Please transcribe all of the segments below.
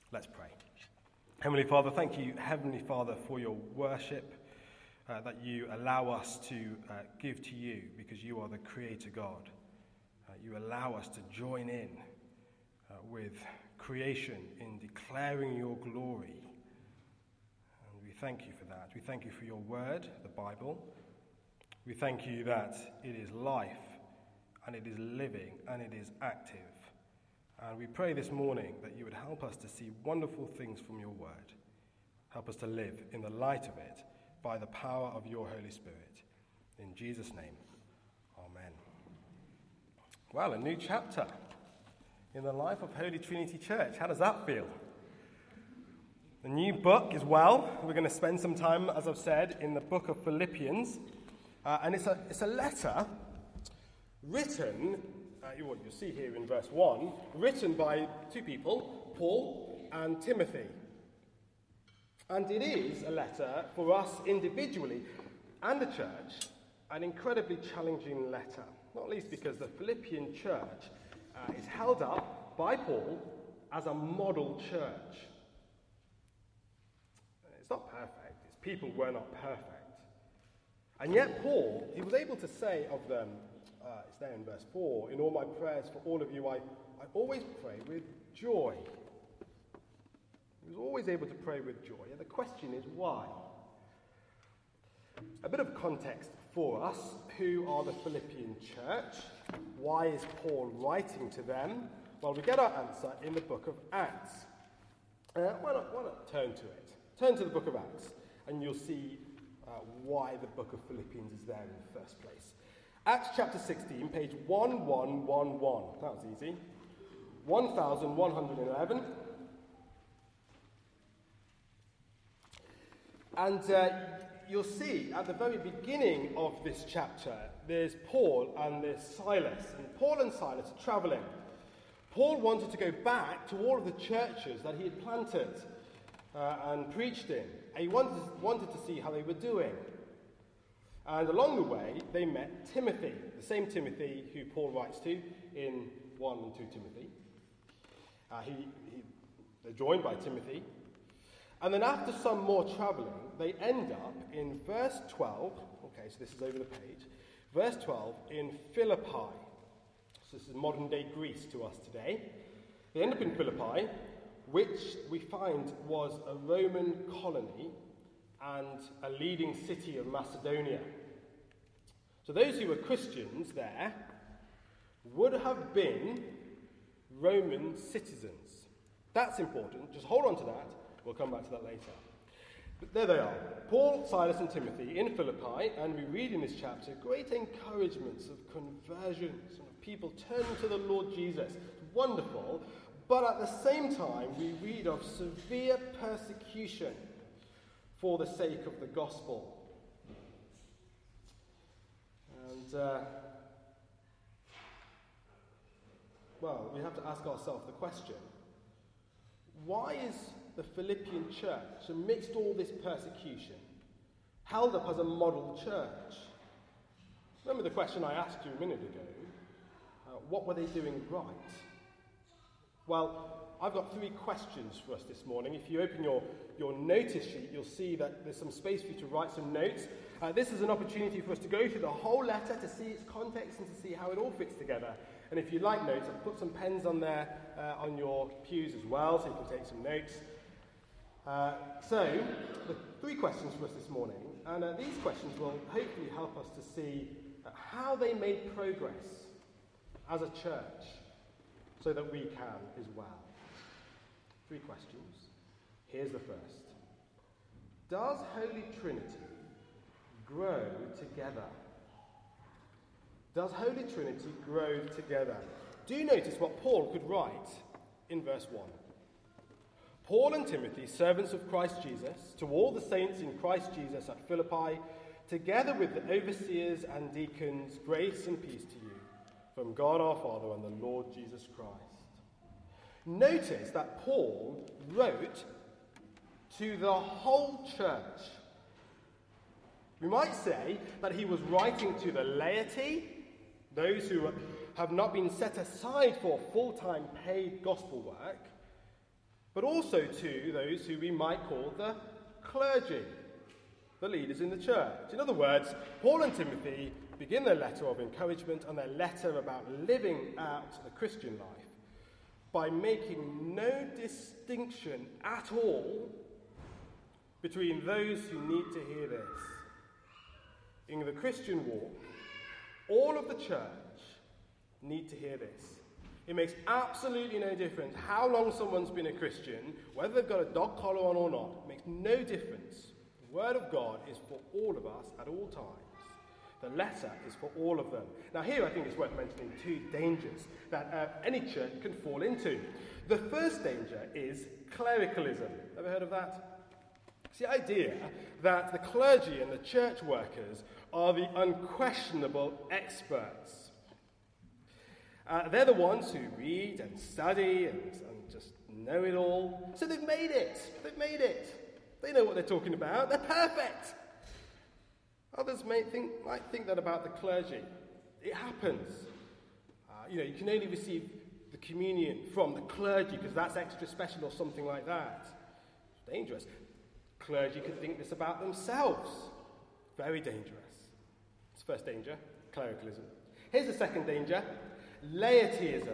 Let's pray. Heavenly Father, thank you, Heavenly Father, for your worship that you allow us to give to you because you are the Creator God. You allow us to join in with creation in declaring your glory. And we thank you for that. We thank you for your word, the Bible. We thank you that it is life and it is living and it is active. And we pray this morning that you would help us to see wonderful things from your word. Help us to live in the light of it by the power of your Holy Spirit. In Jesus' name, amen. Well, a new chapter in the life of Holy Trinity Church. How does that feel? A new book as well. We're going to spend some time, as I've said, in the book of Philippians. And it's a letter written, you'll see here in verse 1, written by two people, Paul and Timothy. And it is a letter for us individually and the church, an incredibly challenging letter, not least because the Philippian church is held up by Paul as a model church. It's not perfect, its people were not perfect. And yet Paul, he was able to say of them, it's there in verse 4, in all my prayers for all of you, I always pray with joy. He was always able to pray with joy. And the question is, why? A bit of context for us. Who are the Philippian church? Why is Paul writing to them? Well, we get our answer in the book of Acts. Why not turn to it? Turn to the book of Acts, and you'll see why the book of Philippians is there in the first place. Acts chapter 16, page 1111. That was easy. 1111. And you'll see at the very beginning of this chapter, there's Paul and there's Silas. And Paul and Silas are travelling. Paul wanted to go back to all of the churches that he had planted and preached in. And he wanted to see how they were doing. And along the way, they met Timothy, the same Timothy who Paul writes to in 1 and 2 Timothy. They're joined by Timothy. And then after some more travelling, they end up in verse 12. Okay, so this is over the page. Verse 12 in Philippi. So this is modern-day Greece to us today. They end up in Philippi, which we find was a Roman colony and a leading city of Macedonia. So those who were Christians there would have been Roman citizens. That's important. Just hold on to that. We'll come back to that later. But there they are. Paul, Silas and Timothy in Philippi, and we read in this chapter great encouragements of conversions and of people turning to the Lord Jesus. It's wonderful. But at the same time, we read of severe persecution for the sake of the gospel. And, we have to ask ourselves the question, why is the Philippian church, amidst all this persecution, held up as a model church? Remember the question I asked you a minute ago? What were they doing right? Well, I've got 3 questions for us this morning. If you open your notice sheet, you'll see that there's some space for you to write some notes. This is an opportunity for us to go through the whole letter to see its context and to see how it all fits together. And if you like notes, I've put some pens on there on your pews as well, so you can take some notes. So, the 3 questions for us this morning, and these questions will hopefully help us to see how they made progress as a church, so that we can as well. 3 questions. Here's the first. Does Holy Trinity grow together? Does Holy Trinity grow together? Do notice what Paul could write in verse 1. Paul and Timothy, servants of Christ Jesus, to all the saints in Christ Jesus at Philippi, together with the overseers and deacons, grace and peace to you, from God our Father and the Lord Jesus Christ. Notice that Paul wrote to the whole church. We might say that he was writing to the laity, those who have not been set aside for full-time paid gospel work, but also to those who we might call the clergy, the leaders in the church. In other words, Paul and Timothy begin their letter of encouragement and their letter about living out the Christian life by making no distinction at all between those who need to hear this. In the Christian walk, all of the church need to hear this. It makes absolutely no difference how long someone's been a Christian, whether they've got a dog collar on or not. It makes no difference. The Word of God is for all of us at all times. The letter is for all of them. Now here I think it's worth mentioning two dangers that any church can fall into. The first danger is clericalism. Ever heard of that? It's the idea that the clergy and the church workers are the unquestionable experts. They're the ones who read and study and just know it all. So they've made it. They know what they're talking about. They're perfect. Others might think that about the clergy. It happens. You can only receive the communion from the clergy because that's extra special or something like that. It's dangerous. Clergy could think this about themselves. Very dangerous. It's the first danger, clericalism. Here's the second danger, laityism.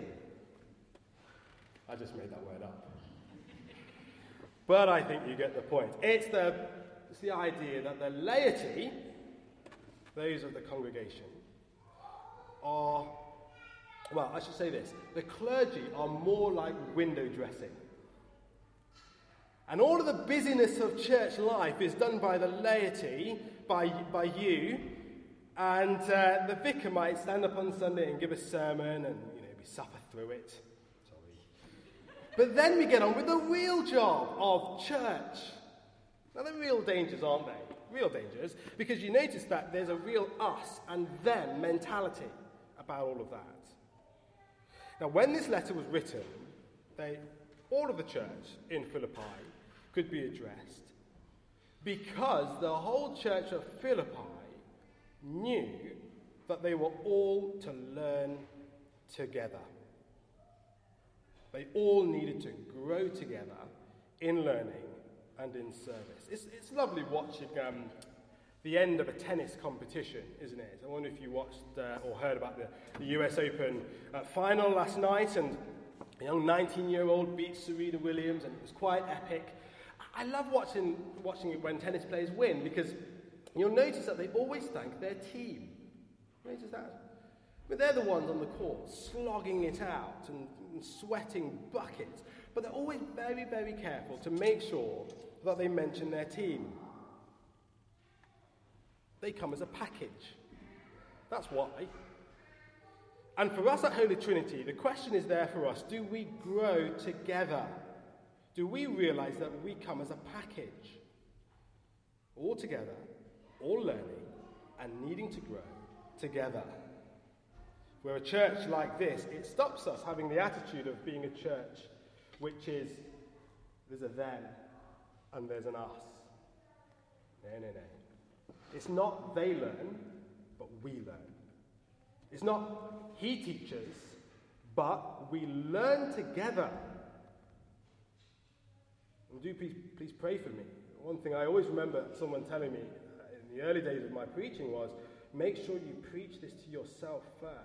I just made that word up. But I think you get the point. It's the idea that the laity, those of the congregation, are, well, I should say this, the clergy are more like window dressing. And all of the busyness of church life is done by the laity, by you, and the vicar might stand up on Sunday and give a sermon and, we suffer through it. But then we get on with the real job of church. Now, they're real dangers, aren't they? Real dangers, because you notice that there's a real us and them mentality about all of that. Now, when this letter was written, all of the church in Philippi could be addressed because the whole church of Philippi knew that they were all to learn together. They all needed to grow together in learning and in service. It's lovely watching the end of a tennis competition, isn't it? I wonder if you watched or heard about the US Open final last night, and a young 19-year-old beat Serena Williams, and it was quite epic. I love watching it when tennis players win, because you'll notice that they always thank their team. Notice that? But they're the ones on the court slogging it out and sweating buckets. But they're always very, very careful to make sure that they mention their team. They come as a package. That's why. And for us at Holy Trinity, the question is there for us. Do we grow together? Do we realize that we come as a package? All together, all learning, and needing to grow together. Where a church like this, it stops us having the attitude of being a church which is, there's a them and there's an us. No. It's not they learn, but we learn. It's not he teaches, but we learn together. And do please pray for me. One thing I always remember someone telling me in the early days of my preaching was, make sure you preach this to yourself first.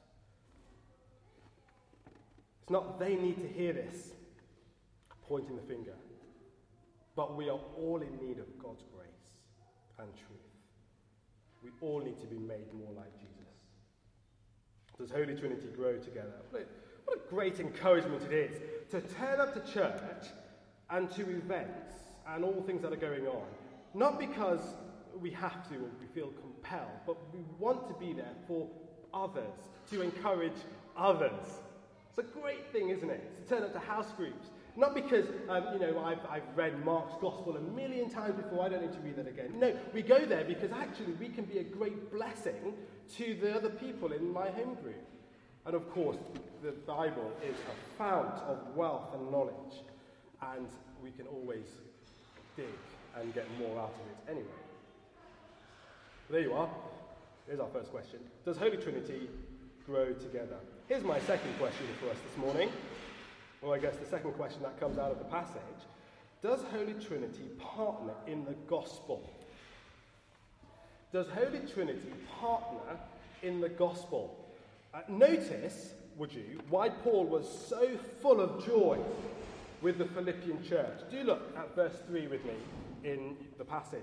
It's not they need to hear this, pointing the finger, but we are all in need of God's grace and truth. We all need to be made more like Jesus. Does Holy Trinity grow together? What a great encouragement it is to turn up to church and to events and all things that are going on. Not because we have to or we feel compelled, but we want to be there for others, to encourage others. It's a great thing, isn't it? To turn up to house groups. Not because, I've read Mark's Gospel 1,000,000 times before, I don't need to read that again. No, we go there because actually we can be a great blessing to the other people in my home group. And of course, the Bible is a fount of wealth and knowledge, and we can always dig and get more out of it anyway. There you are. Here's our first question. Does Holy Trinity grow together? Here's my second question for us this morning. Well, I guess the second question that comes out of the passage, does Holy Trinity partner in the gospel? Does Holy Trinity partner in the gospel? Notice, would you, why Paul was so full of joy with the Philippian church. Do look at verse 3 with me in the passage.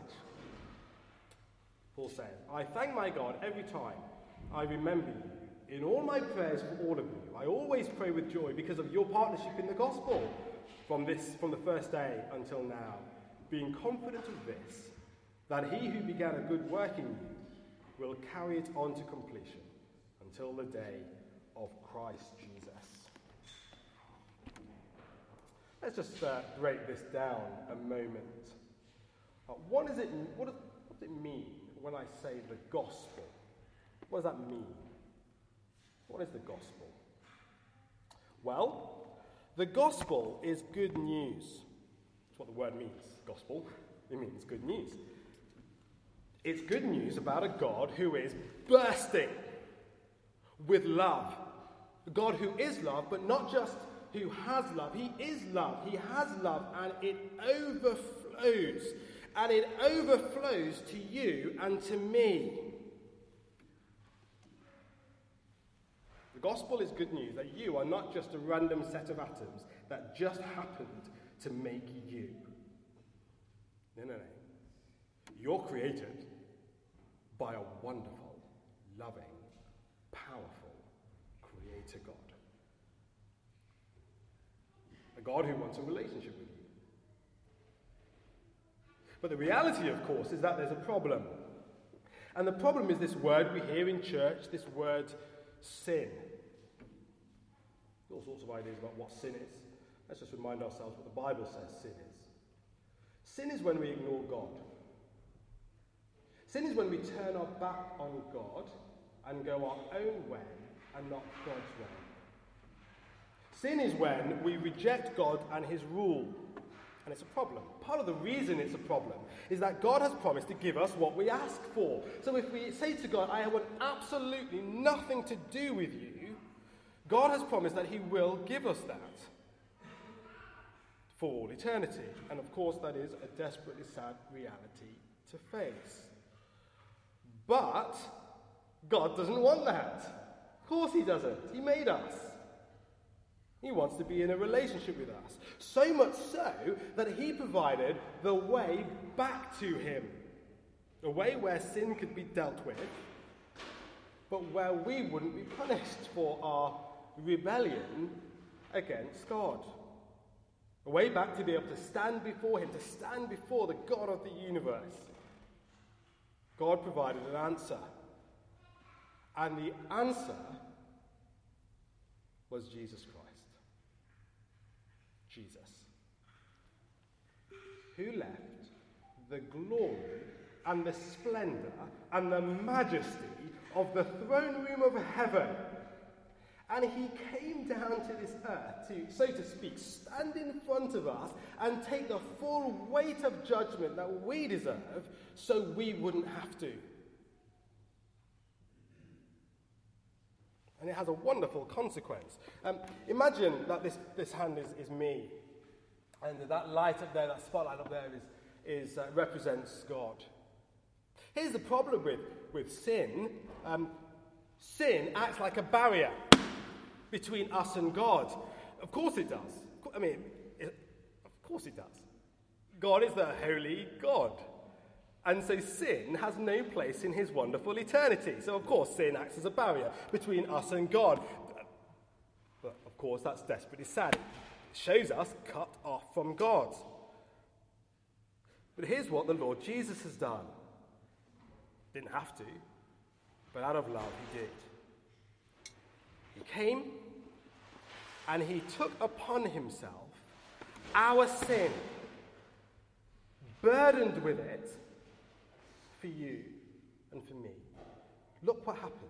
Paul says, I thank my God every time I remember you. In all my prayers for all of you, I always pray with joy because of your partnership in the gospel from the first day until now, being confident of this, that he who began a good work in you will carry it on to completion until the day of Christ Jesus. Let's just break this down a moment. What does it mean when I say the gospel? What does that mean? What is the gospel? Well, the gospel is good news. That's what the word means, gospel. It means good news. It's good news about a God who is bursting with love. A God who is love, but not just who has love. He is love. He has love, and it overflows. And it overflows to you and to me. The gospel is good news that you are not just a random set of atoms that just happened to make you. No. You're created by a wonderful, loving, powerful creator God. A God who wants a relationship with you. But the reality, of course, is that there's a problem. And the problem is this word we hear in church, this word sin. All sorts of ideas about what sin is. Let's just remind ourselves what the Bible says sin is. Sin is when we ignore God. Sin is when we turn our back on God and go our own way and not God's way. Sin is when we reject God and his rule. And it's a problem. Part of the reason it's a problem is that God has promised to give us what we ask for. So if we say to God, I want absolutely nothing to do with you, God has promised that he will give us that for all eternity. And of course that is a desperately sad reality to face. But God doesn't want that. Of course he doesn't. He made us. He wants to be in a relationship with us. So much so that he provided the way back to him. A way where sin could be dealt with, but where we wouldn't be punished for our rebellion against God. A way back to be able to stand before him, to stand before the God of the universe. God provided an answer. And the answer was Jesus Christ. Jesus, who left the glory and the splendor and the majesty of the throne room of heaven, and he came down to this earth to, so to speak, stand in front of us and take the full weight of judgment that we deserve so we wouldn't have to. And it has a wonderful consequence. Imagine that this hand is me. And that light up there, that spotlight up there represents God. Here's the problem with sin. Sin acts like a barrier between us and God. Of course it does. Of course it does. God is the holy God. And so sin has no place in his wonderful eternity. So, of course, sin acts as a barrier between us and God. But, of course, that's desperately sad. It shows us cut off from God. But here's what the Lord Jesus has done. Didn't have to, but out of love he did. He came and he took upon himself our sin, burdened with it, for you and for me. Look what happened.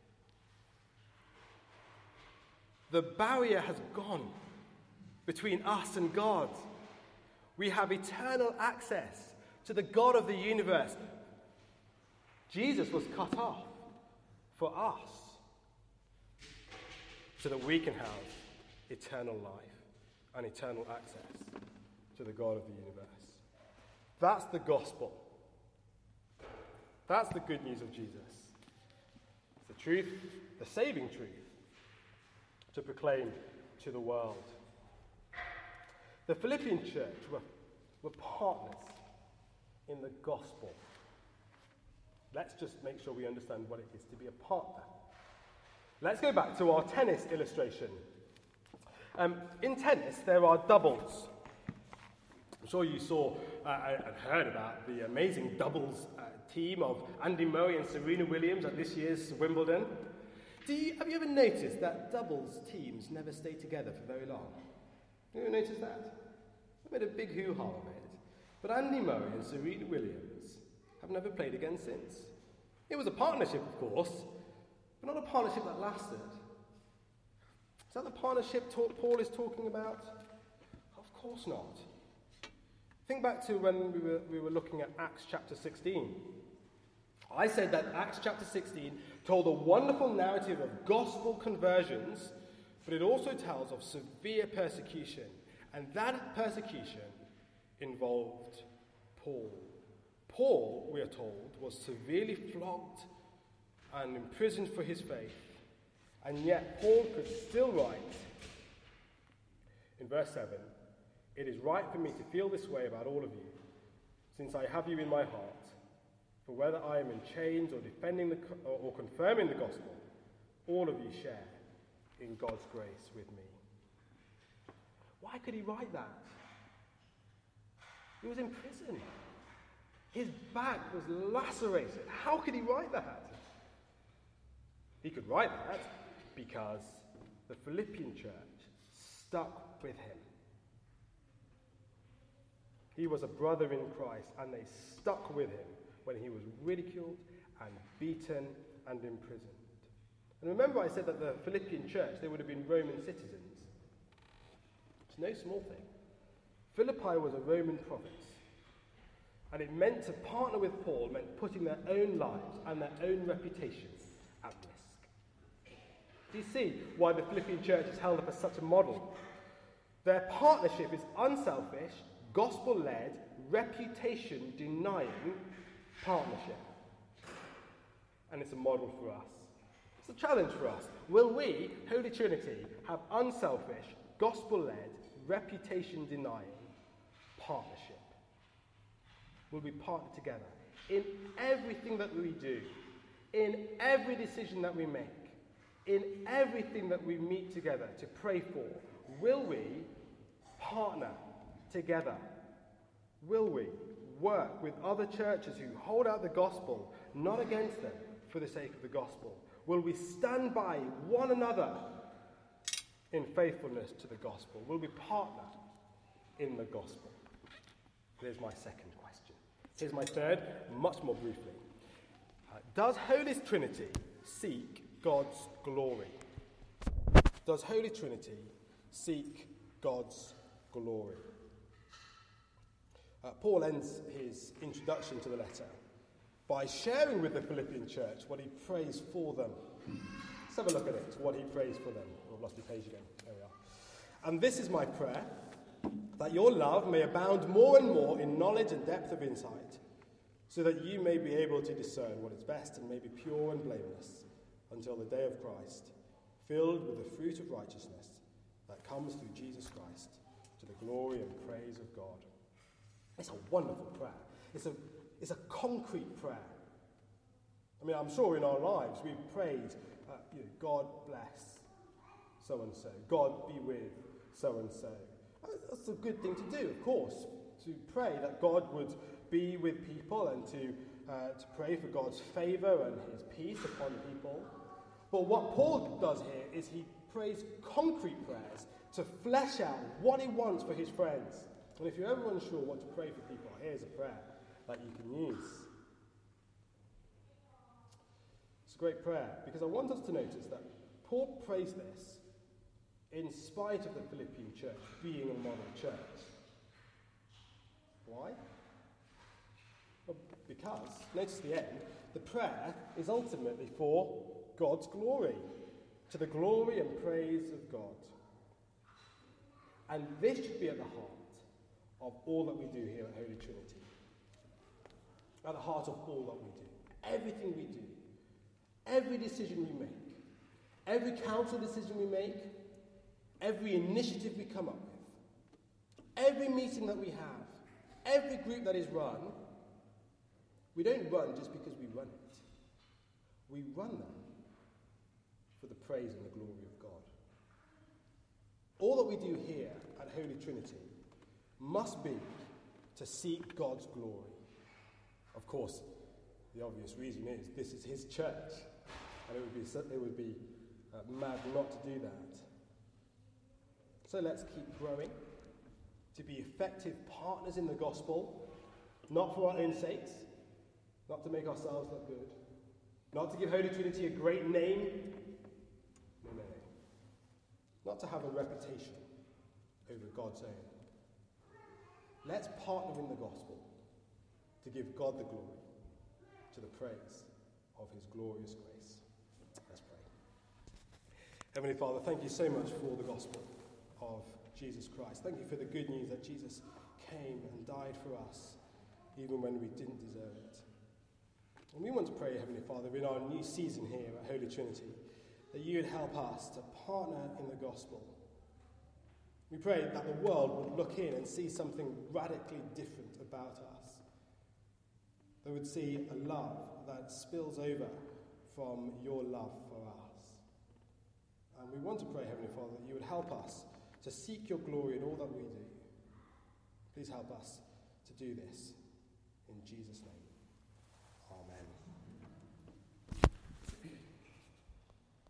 The barrier has gone between us and God. We have eternal access to the God of the universe. Jesus was cut off for us so that we can have eternal life. and eternal access to the God of the universe. That's the gospel. That's the good news of Jesus. It's the truth, the saving truth, to proclaim to the world. The Philippian church were partners in the gospel. Let's just make sure we understand what it is to be a partner. Let's go back to our tennis illustration. In tennis, there are doubles. I'm sure you saw and heard about the amazing doubles team of Andy Murray and Serena Williams at this year's Wimbledon. Have you ever noticed that doubles teams never stay together for very long? You ever noticed that? They made a big hoo-ha of it. But Andy Murray and Serena Williams have never played again since. It was a partnership, of course, but not a partnership that lasted. Is that the partnership Paul is talking about? Of course not. Think back to when we were looking at Acts chapter 16. I said that Acts chapter 16 told a wonderful narrative of gospel conversions, but it also tells of severe persecution. And that persecution involved Paul. Paul, we are told, was severely flogged and imprisoned for his faith. And yet Paul could still write in verse 7, "It is right for me to feel this way about all of you, since I have you in my heart. For whether I am in chains or defending or confirming the gospel, all of you share in God's grace with me." Why could he write that? He was in prison. His back was lacerated. How could he write that? He could write that because the Philippian church stuck with him. He was a brother in Christ, and they stuck with him when he was ridiculed and beaten and imprisoned. And remember I said that the Philippian church, they would have been Roman citizens. It's no small thing. Philippi was a Roman province. And it meant to partner with Paul meant putting their own lives and their own reputations at risk. Do you see why the Philippian church is held up as such a model? Their partnership is unselfish, gospel-led, reputation-denying partnership. And it's a model for us. It's a challenge for us. Will we, Holy Trinity, have unselfish, gospel-led, reputation-denying partnership? Will we partner together in everything that we do, in every decision that we make, in everything that we meet together to pray for? Will we partner together? Will we work with other churches who hold out the gospel, not against them, for the sake of the gospel? Will we stand by one another in faithfulness to the gospel? Will we partner in the gospel? There's my second question. Here's my third, much more briefly. Does Holy Trinity seek God's glory? Does Holy Trinity seek God's glory? Paul ends his introduction to the letter by sharing with the Philippian church what he prays for them. Let's have a look at it, what he prays for them. Oh, I've lost the page again. There we are. "And this is my prayer, that your love may abound more and more in knowledge and depth of insight, so that you may be able to discern what is best and may be pure and blameless until the day of Christ, filled with the fruit of righteousness that comes through Jesus Christ, to the glory and praise of God." It's a wonderful prayer. It's a concrete prayer. I mean, I'm sure in our lives we've prayed, God bless so-and-so, God be with so-and-so. That's a good thing to do, of course, to pray that God would be with people and to pray for God's favour and his peace upon people. But what Paul does here is he prays concrete prayers to flesh out what he wants for his friends. And if you're ever unsure what to pray for people, here's a prayer that you can use. It's a great prayer because I want us to notice that Paul prays this in spite of the Philippian church being a model church. Why? Well, because, notice the end, the prayer is ultimately for God's glory, to the glory and praise of God. And this should be at the heart of all that we do here at Holy Trinity. At the heart of all that we do. Everything we do. Every decision we make. Every council decision we make. Every initiative we come up with. Every meeting that we have. Every group that is run. We don't run just because we run it. We run them for the praise and the glory of God. All that we do here at Holy Trinity must be to seek God's glory. Of course, the obvious reason is this is his church, and it would be mad not to do that. So let's keep growing, to be effective partners in the gospel, not for our own sakes, not to make ourselves look good, not to give Holy Trinity a great name, no. Not to have a reputation over God's own. Let's partner in the gospel to give God the glory, to the praise of his glorious grace. Let's pray. Heavenly Father, thank you so much for the gospel of Jesus Christ. Thank you for the good news that Jesus came and died for us, even when we didn't deserve it. And we want to pray, Heavenly Father, in our new season here at Holy Trinity, that you would help us to partner in the gospel. We pray that the world would look in and see something radically different about us. They would see a love that spills over from your love for us. And we want to pray, Heavenly Father, that you would help us to seek your glory in all that we do. Please help us to do this in Jesus' name.